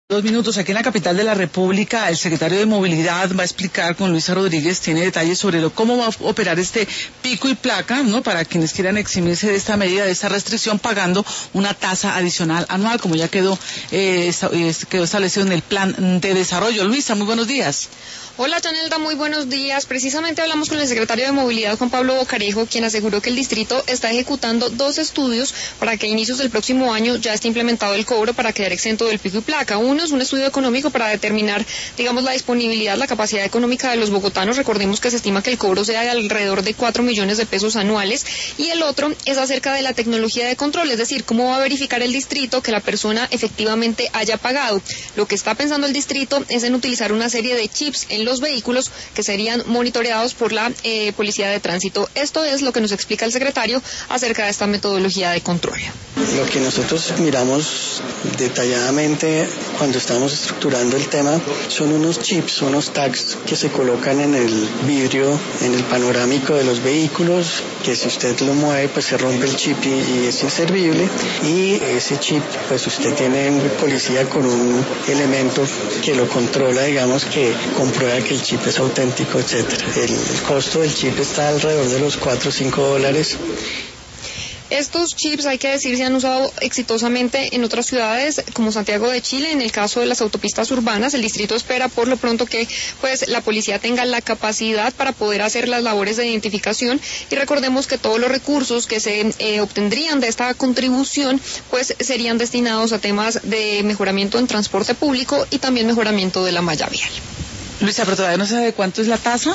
2 minutos. Aquí en la capital de la República, el secretario de Movilidad va a explicar con Luisa Rodríguez, tiene detalles sobre cómo va a operar este pico y placa, ¿no? Para quienes quieran eximirse de esta medida, de esta restricción, pagando una tasa adicional anual, como ya quedó establecido en el plan de desarrollo. Luisa, muy buenos días. Hola, Janelda, muy buenos días. Precisamente hablamos con el secretario de Movilidad, Juan Pablo Bocarejo, quien aseguró que el distrito está ejecutando 2 estudios para que a inicios del próximo año ya esté implementado el cobro para quedar exento del pico y placa. Uno es un estudio económico para determinar, digamos, la disponibilidad, la capacidad económica de los bogotanos. Recordemos que se estima que el cobro sea de alrededor de 4 millones de pesos anuales. Y el otro es acerca de la tecnología de control, es decir, cómo va a verificar el distrito que la persona efectivamente haya pagado. Lo que está pensando el distrito es en utilizar una serie de chips en los vehículos que serían monitoreados por la Policía de Tránsito. Esto es lo que nos explica el secretario acerca de esta metodología de control. Lo que nosotros miramos detalladamente cuando estamos estructurando el tema son unos chips, unos tags que se colocan en el vidrio, en el panorámico de los vehículos, que si usted lo mueve pues se rompe el chip y es inservible, y ese chip pues usted tiene un policía con un elemento que lo controla, digamos, que comprueba que el chip es auténtico, etcétera. El costo del chip está alrededor de los $4 o $5. Estos chips, hay que decir, se han usado exitosamente en otras ciudades como Santiago de Chile. En el caso de las autopistas urbanas, el distrito espera por lo pronto que pues la policía tenga la capacidad para poder hacer las labores de identificación, y recordemos que todos los recursos que se obtendrían de esta contribución pues serían destinados a temas de mejoramiento en transporte público y también mejoramiento de la malla vial. Luisa, pero todavía no se sabe cuánto es la tasa.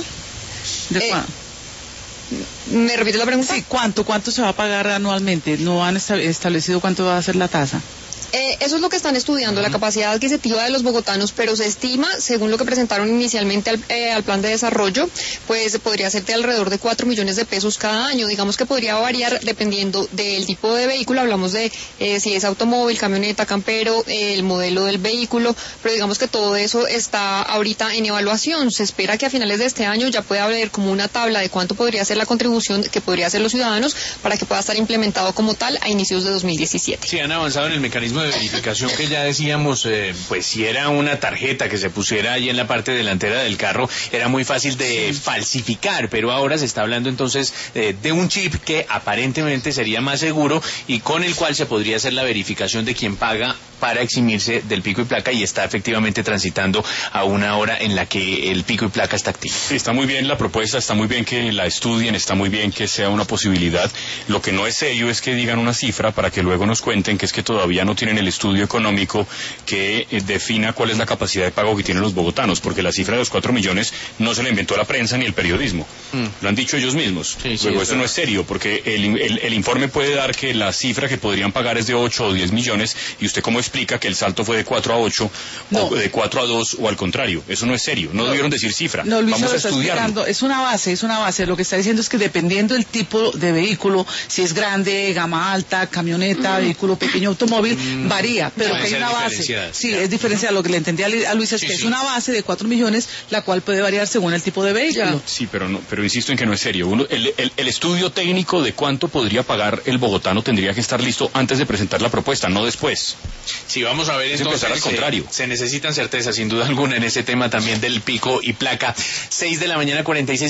¿Me repite la pregunta? Sí, ¿cuánto se va a pagar anualmente? ¿No han establecido cuánto va a ser la tasa? Eso es lo que están estudiando, la capacidad adquisitiva de los bogotanos, pero se estima, según lo que presentaron inicialmente al plan de desarrollo, pues podría ser de alrededor de 4 millones de pesos cada año. Digamos que podría variar dependiendo del tipo de vehículo. Hablamos de si es automóvil, camioneta, campero, el modelo del vehículo, pero digamos que todo eso está ahorita en evaluación. Se espera que a finales de este año ya pueda haber como una tabla de cuánto podría ser la contribución que podría hacer los ciudadanos para que pueda estar implementado como tal a inicios de 2017. Sí, han avanzado en el mecanismo de verificación que ya decíamos, pues si era una tarjeta que se pusiera ahí en la parte delantera del carro, era muy fácil de falsificar, pero ahora se está hablando entonces de un chip que aparentemente sería más seguro y con el cual se podría hacer la verificación de quién paga para eximirse del pico y placa y está efectivamente transitando a una hora en la que el pico y placa está activo. Sí, está muy bien la propuesta, está muy bien que la estudien, está muy bien que sea una posibilidad. Lo que no es serio es que digan una cifra para que luego nos cuenten que es que todavía no tienen el estudio económico que defina cuál es la capacidad de pago que tienen los bogotanos, porque la cifra de los 4 millones no se la inventó la prensa ni el periodismo. Lo han dicho ellos mismos. Luego eso no es serio, porque el informe puede dar que la cifra que podrían pagar es de 8 o 10 millones y usted cómo explica que el salto fue de 4 a 8 o de 4 a 2 o al contrario. Eso no es serio, no debieron decir cifra. No, Luisa, vamos a estudiarlo. Es una base. Lo que está diciendo es que dependiendo del tipo de vehículo, si es grande, gama alta, camioneta, vehículo pequeño, automóvil, varía, pero que hay una base. Sí, es diferencial. Lo que le entendí a Luisa es que es una base de 4 millones, la cual puede variar según el tipo de vehículo. Sí, pero insisto en que no es serio. El estudio técnico de cuánto podría pagar el bogotano tendría que estar listo antes de presentar la propuesta, no después. Sí, vamos a ver entonces, al contrario. Se necesitan certezas sin duda alguna en ese tema también del pico y placa. 6 de la mañana, 46